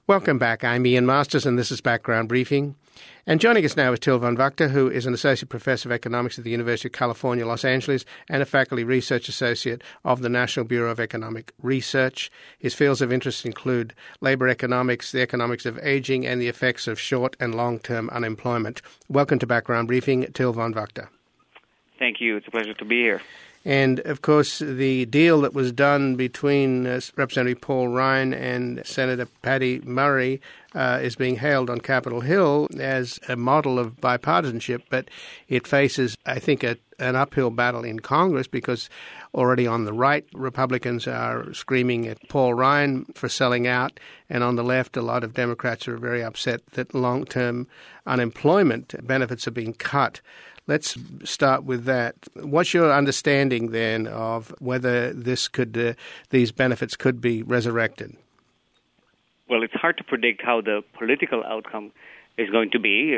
Welcome back. I'm Ian Masters, and this is Background Briefing. And joining us now is Til van Vugt, who is an Associate Professor of Economics at the University of California, Los Angeles, and a Faculty Research Associate of the National Bureau of Economic Research. His fields of interest include labor economics, the economics of aging, and the effects of short and long-term unemployment. Welcome to Background Briefing, Til van Vugt. Thank you. It's a pleasure to be here. And, of course, the deal that was done between Representative Paul Ryan and Senator Patty Murray is being hailed on Capitol Hill as a model of bipartisanship, but it faces, I think, an uphill battle in Congress because already on the right, Republicans are screaming at Paul Ryan for selling out, and on the left, a lot of Democrats are very upset that long-term unemployment benefits are being cut. Let's start with that. What's your understanding then of whether these benefits could be resurrected? Well, it's hard to predict how the political outcome is going to be.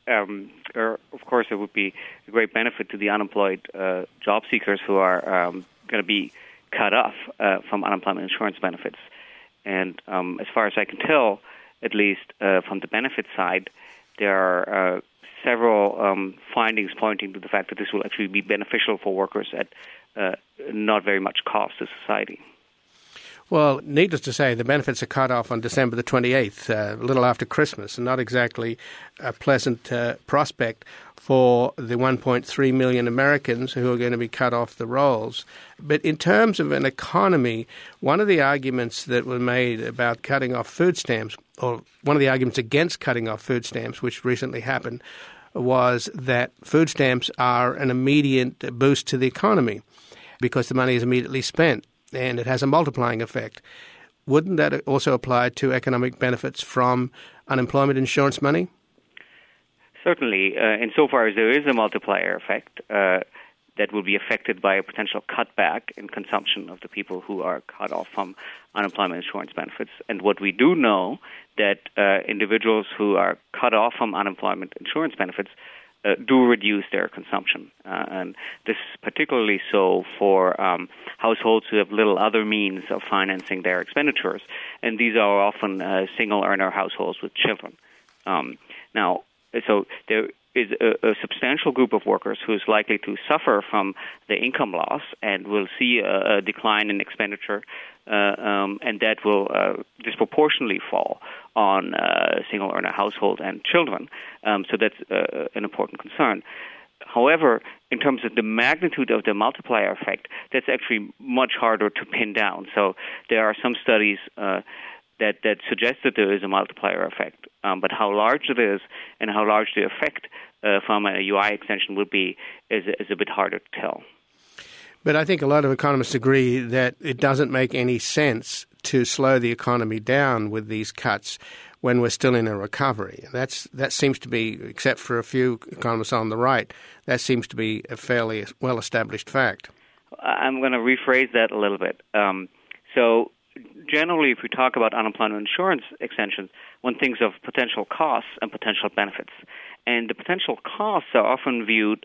Of course, it would be a great benefit to the unemployed job seekers who are going to be cut off from unemployment insurance benefits. And as far as I can tell, at least from the benefit side, there are several findings pointing to the fact that this will actually be beneficial for workers at not very much cost to society. Well, needless to say, the benefits are cut off on December the 28th, a little after Christmas, and not exactly a pleasant prospect for the 1.3 million Americans who are going to be cut off the rolls. But in terms of an economy, one of the arguments that were made about cutting off food stamps, or one of the arguments against cutting off food stamps, which recently happened, was that food stamps are an immediate boost to the economy because the money is immediately spent, and it has a multiplying effect. Wouldn't that also apply to economic benefits from unemployment insurance money? Certainly, insofar as there is a multiplier effect that will be affected by a potential cutback in consumption of the people who are cut off from unemployment insurance benefits. And what we do know that individuals who are cut off from unemployment insurance benefits do reduce their consumption. And this is particularly so for households who have little other means of financing their expenditures. And these are often single-earner households with children. So there is a substantial group of workers who is likely to suffer from the income loss and will see a decline in expenditure, and that will disproportionately fall on single-earner household and children. So that's an important concern. However, in terms of the magnitude of the multiplier effect, that's actually much harder to pin down. So there are some studies that suggest that there is a multiplier effect. But how large it is and how large the effect from a UI extension would be is a bit harder to tell. But I think a lot of economists agree that it doesn't make any sense to slow the economy down with these cuts when we're still in a recovery. That seems to be, except for a few economists on the right, that seems to be a fairly well-established fact. I'm going to rephrase that a little bit. So generally, if we talk about unemployment insurance extensions, one thinks of potential costs and potential benefits. And the potential costs are often viewed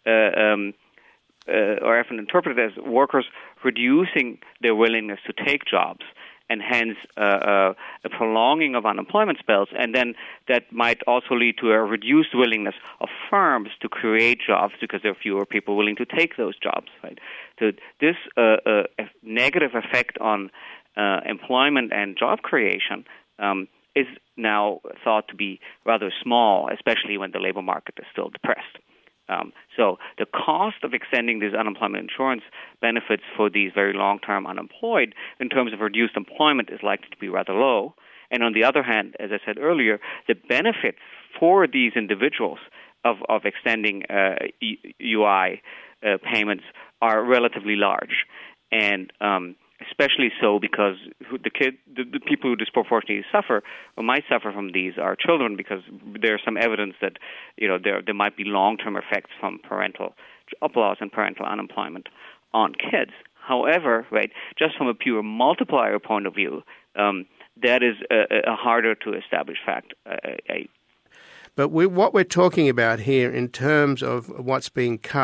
or often interpreted as workers reducing their willingness to take jobs, and hence a prolonging of unemployment spells. And then that might also lead to a reduced willingness of firms to create jobs because there are fewer people willing to take those jobs. Right? So this negative effect on employment and job creation is now thought to be rather small, especially when the labor market is still depressed. So the cost of extending these unemployment insurance benefits for these very long-term unemployed in terms of reduced employment is likely to be rather low. And on the other hand, as I said earlier, the benefits for these individuals of extending UI payments are relatively large. And especially so because the people who disproportionately suffer or might suffer from these are children, because there's some evidence that there might be long-term effects from parental job loss and parental unemployment on kids. However, right, just from a pure multiplier point of view, that is a harder to establish fact. But what we're talking about here in terms of what's being cut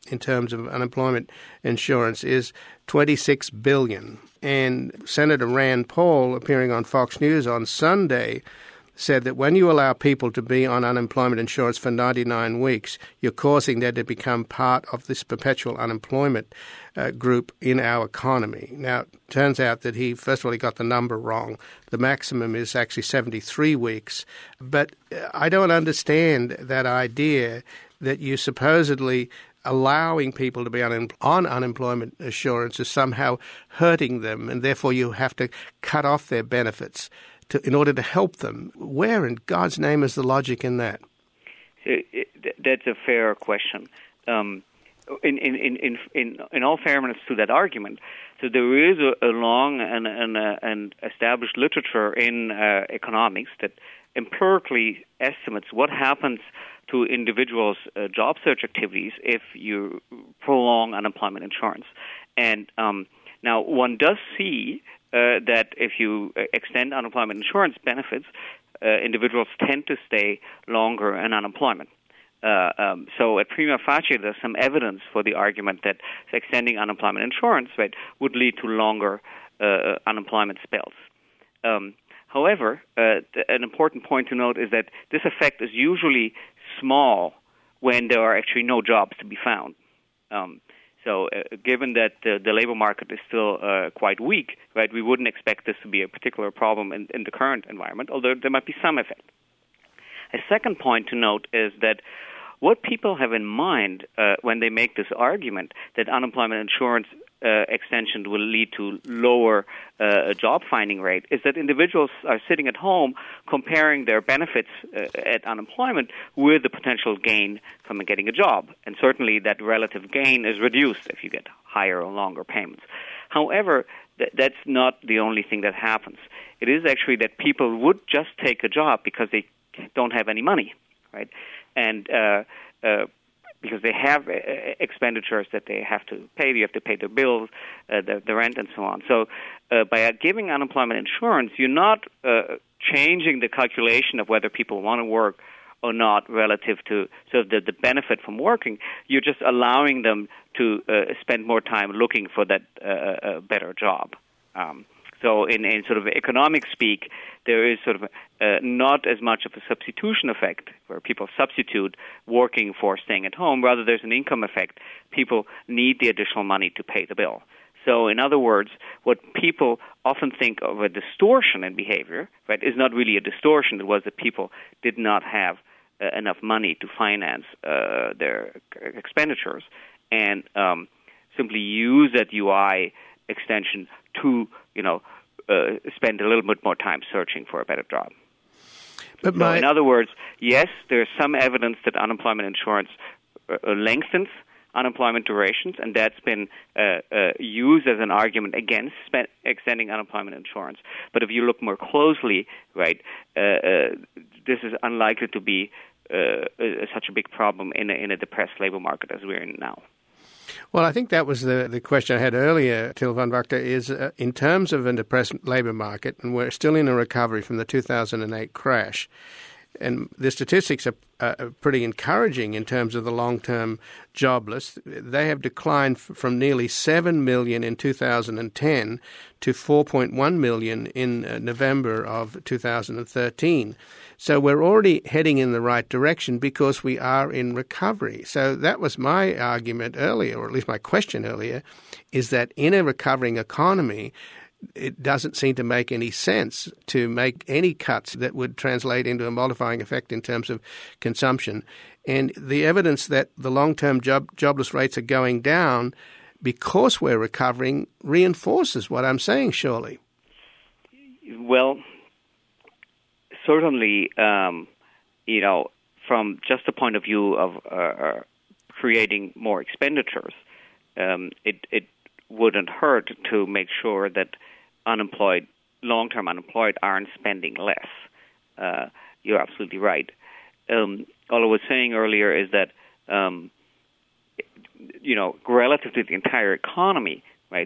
in terms of unemployment insurance is $26 billion. And Senator Rand Paul, appearing on Fox News on Sunday, said that when you allow people to be on unemployment insurance for 99 weeks, you're causing them to become part of this perpetual unemployment group in our economy. Now, it turns out that he got the number wrong. The maximum is actually 73 weeks. But I don't understand that idea that you supposedly allowing people to be on unemployment insurance is somehow hurting them, and therefore you have to cut off their benefits in order to help them. Where in God's name is the logic in that? That's a fair question. In all fairness to that argument, so there is a long and established literature in economics that empirically estimates what happens to individuals' job search activities if you prolong unemployment insurance. And now one does see that if you extend unemployment insurance benefits, individuals tend to stay longer in unemployment. So at prima facie, there's some evidence for the argument that extending unemployment insurance would lead to longer unemployment spells. However, an important point to note is that this effect is usually small when there are actually no jobs to be found. So given that the labor market is still quite weak, we wouldn't expect this to be a particular problem in the current environment, although there might be some effect. A second point to note is that what people have in mind when they make this argument that unemployment insurance extension will lead to lower job finding rate is that individuals are sitting at home comparing their benefits at unemployment with the potential gain from getting a job. And certainly that relative gain is reduced if you get higher or longer payments. However, that's not the only thing that happens. It is actually that people would just take a job because they don't have any money, right? And because they have expenditures that they have to pay. You have to pay their bills, the rent, and so on. So by giving unemployment insurance, you're not changing the calculation of whether people want to work or not relative to the benefit from working. You're just allowing them to spend more time looking for that better job. So in sort of economic speak, there is sort of not as much of a substitution effect where people substitute working for staying at home. Rather, there's an income effect. People need the additional money to pay the bill. So in other words, what people often think of a distortion in behavior, is not really a distortion. It was that people did not have enough money to finance their expenditures and simply use that UI extension to, spend a little bit more time searching for a better job. But in other words, yes, there's some evidence that unemployment insurance lengthens unemployment durations, and that's been used as an argument against extending unemployment insurance. But if you look more closely, this is unlikely to be such a big problem in a depressed labor market as we're in now. Well, I think that was the question I had earlier, Till van Wachter, is in terms of a depressed labor market, and we're still in a recovery from the 2008 crash, and the statistics are pretty encouraging in terms of the long-term jobless. They have declined from nearly 7 million in 2010 to 4.1 million in November of 2013. So we're already heading in the right direction because we are in recovery. So that was my argument earlier, or at least my question earlier, is that in a recovering economy, it doesn't seem to make any sense to make any cuts that would translate into a multiplying effect in terms of consumption. And the evidence that the long-term jobless rates are going down because we're recovering reinforces what I'm saying, surely. Well, certainly, from just the point of view of creating more expenditures, it wouldn't hurt to make sure that long-term unemployed aren't spending less. You're absolutely right. All I was saying earlier is that, relative to the entire economy,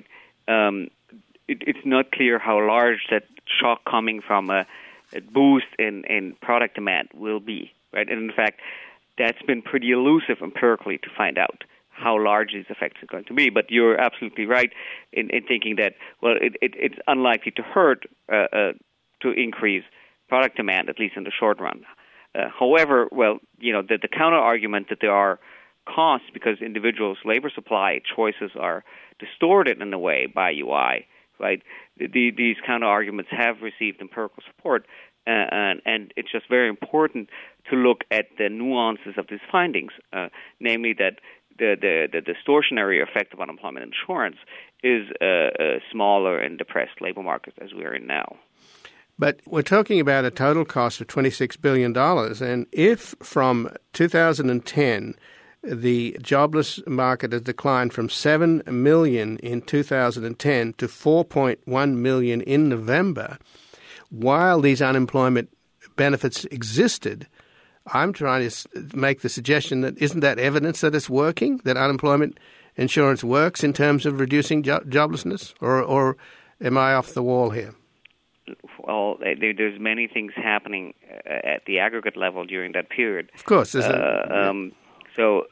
it's not clear how large that shock coming from a boost in product demand will be, And in fact, that's been pretty elusive empirically to find out how large these effects are going to be. But you're absolutely right in thinking that, well, it's unlikely to hurt to increase product demand, at least in the short run. However, well, the counter argument that there are costs because individuals' labor supply choices are distorted in a way by UI, right? These counter arguments have received empirical support, and it's just very important to look at the nuances of these findings, namely that the distortionary effect of unemployment insurance is smaller in depressed labor markets as we are in now. But we're talking about a total cost of $26 billion, and if from 2010 the jobless market has declined from 7 million in 2010 to 4.1 million in November, while these unemployment benefits existed, I'm trying to make the suggestion that isn't that evidence that it's working, that unemployment insurance works in terms of reducing joblessness, or am I off the wall here? Well, there's many things happening at the aggregate level during that period. Of course. So,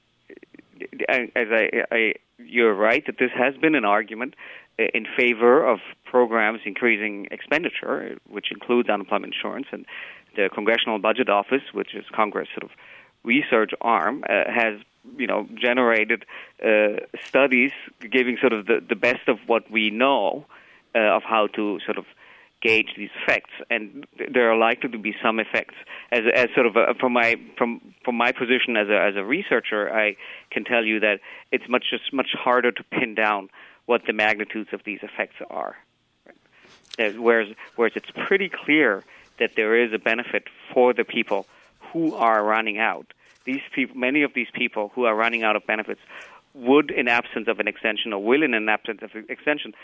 you're right that this has been an argument in favor of programs increasing expenditure, which includes unemployment insurance, and the Congressional Budget Office, which is Congress' sort of research arm, has generated studies giving sort of the best of what we know of how to sort of gauge these effects, and there are likely to be some effects. As sort of from my position as a researcher, I can tell you that it's much harder to pin down what the magnitudes of these effects are. Right? Whereas it's pretty clear that there is a benefit for the people who are running out. These people, many of these people who are running out of benefits, would, in absence of an extension, or will, in an absence of an extension,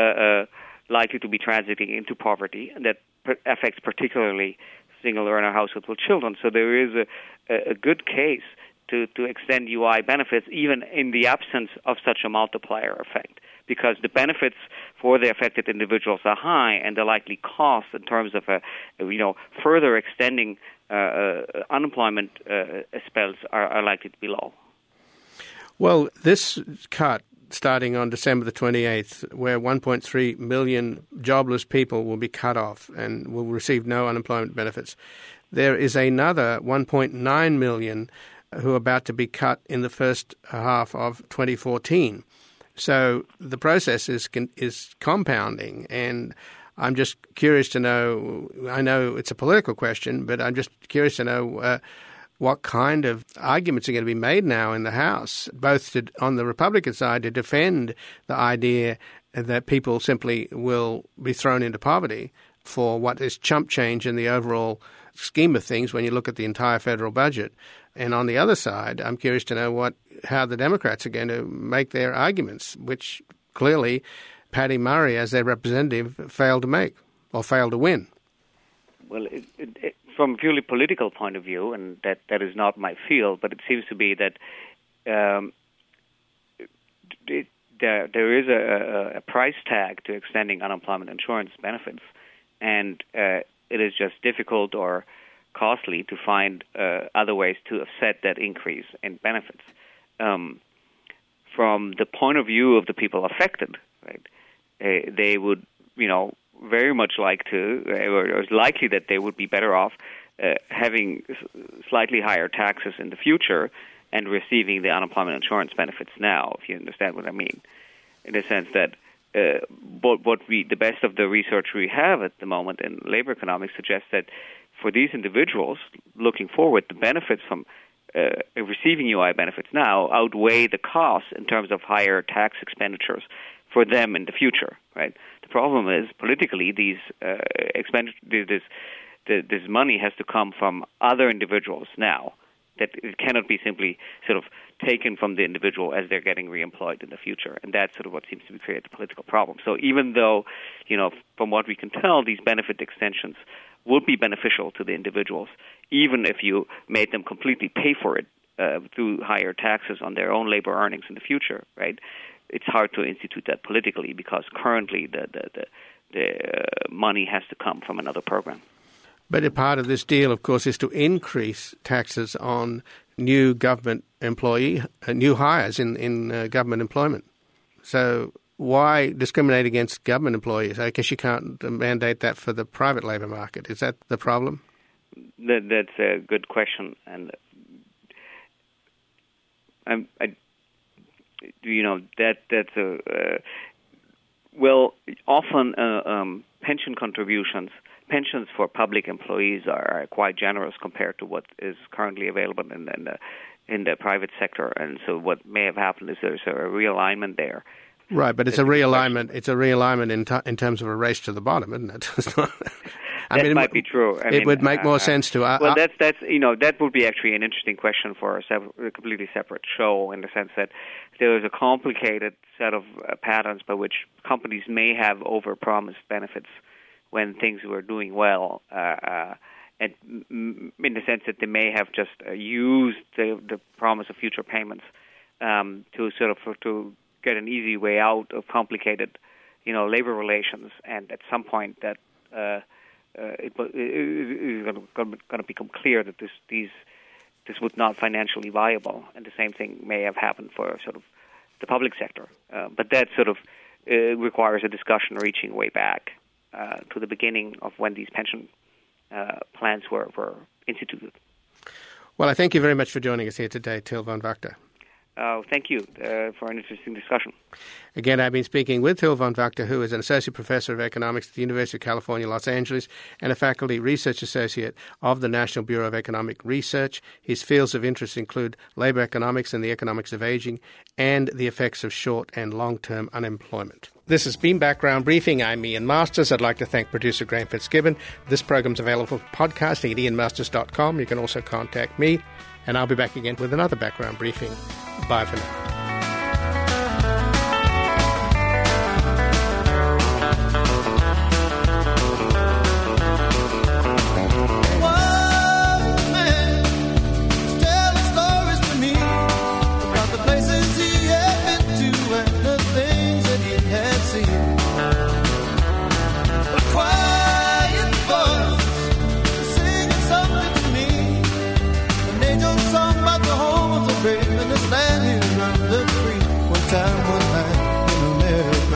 likely to be transiting into poverty, and that affects particularly single earner households with children. So there is a good case to extend UI benefits even in the absence of such a multiplier effect, because the benefits for the affected individuals are high, and the likely costs in terms of further extending unemployment spells are likely to be low. Well, this cut starting on December the 28th, where 1.3 million jobless people will be cut off and will receive no unemployment benefits. There is another 1.9 million who are about to be cut in the first half of 2014. So the process is compounding, and I'm just curious to know, I know it's a political question, but I'm just curious to know what kind of arguments are going to be made now in the House, both on the Republican side to defend the idea that people simply will be thrown into poverty for what is chump change in the overall scheme of things when you look at the entire federal budget. And on the other side, I'm curious to know how the Democrats are going to make their arguments, which clearly Patty Murray, as their representative, failed to make or failed to win. Well, from a purely political point of view, and that is not my field, but it seems to be that there is a price tag to extending unemployment insurance benefits, and it is just difficult or costly to find other ways to offset that increase in benefits. From the point of view of the people affected, right, they would, very much like to, or it's likely that they would be better off having slightly higher taxes in the future and receiving the unemployment insurance benefits now, if you understand what I mean, in the sense that the best of the research we have at the moment in labor economics suggests that for these individuals looking forward, the benefits from receiving UI benefits now outweigh the costs in terms of higher tax expenditures for them in the future, right? The problem is politically these this money has to come from other individuals now. That it cannot be simply sort of taken from the individual as they're getting reemployed in the future, and that's sort of what seems to be creating the political problem. So even though, from what we can tell, these benefit extensions would be beneficial to the individuals, even if you made them completely pay for it through higher taxes on their own labor earnings in the future, right? It's hard to institute that politically because currently the money has to come from another program. But a part of this deal, of course, is to increase taxes on new government new hires in government employment. So why discriminate against government employees? I guess you can't mandate that for the private labour market. Is that the problem? That's a good question, and often pension contributions. Pensions for public employees are quite generous compared to what is currently available in the private sector, and so what may have happened is there's a realignment there. Right, but it's a realignment. It's a realignment in terms of a race to the bottom, isn't it? That might be true. It would make more sense to. That would be actually an interesting question for a completely separate show, in the sense that there is a complicated set of patterns by which companies may have overpromised benefits when things were doing well, and in the sense that they may have just used the promise of future payments to get an easy way out of complicated, labor relations, and at some point that it is going to become clear that this was not financially viable, and the same thing may have happened for sort of the public sector. But that sort of requires a discussion reaching way back to the beginning of when these pension plans were instituted. Well, I thank you very much for joining us here today, Till van Wachter. Thank you for an interesting discussion. Again, I've been speaking with Till van Wachter, who is an Associate Professor of Economics at the University of California, Los Angeles, and a Faculty Research Associate of the National Bureau of Economic Research. His fields of interest include labour economics and the economics of ageing, and the effects of short and long-term unemployment. This has been Background Briefing. I'm Ian Masters. I'd like to thank producer Graham Fitzgibbon. This program's available for podcasting at ianmasters.com. You can also contact me, and I'll be back again with another Background Briefing. Bye for now.